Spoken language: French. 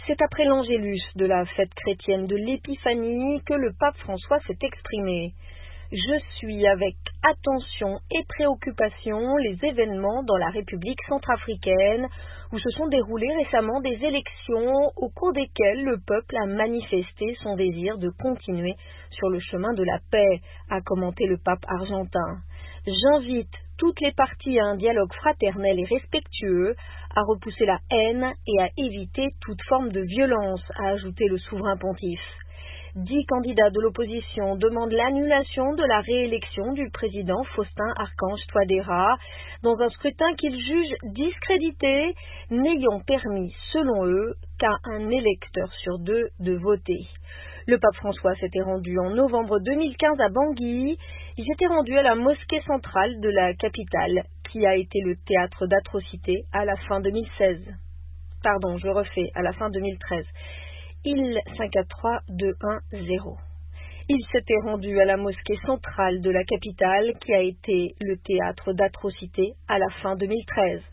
C'est après l'Angélus de la fête chrétienne de l'Épiphanie que le pape François s'est exprimé. Je suis avec attention et préoccupation les événements dans la République centrafricaine où se sont déroulées récemment des élections au cours desquelles le peuple a manifesté son désir de continuer sur le chemin de la paix, a commenté le pape argentin. J'invite toutes les parties à un dialogue fraternel et respectueux, à repousser la haine et à éviter toute forme de violence, a ajouté le souverain pontife. 10 candidats de l'opposition demandent l'annulation de la réélection du président Faustin Archange Touadéra dans un scrutin qu'ils jugent discrédité, n'ayant permis, selon eux, qu'à un électeur sur 2 de voter. Le pape François s'était rendu en novembre 2015 à Bangui. Il s'était rendu à la mosquée centrale de la capitale, qui a été le théâtre d'atrocités à la fin 2016. À la fin 2013. Il 5-4-3-2-1-0. Il s'était rendu à la mosquée centrale de la capitale qui a été le théâtre d'atrocités à la fin 2013.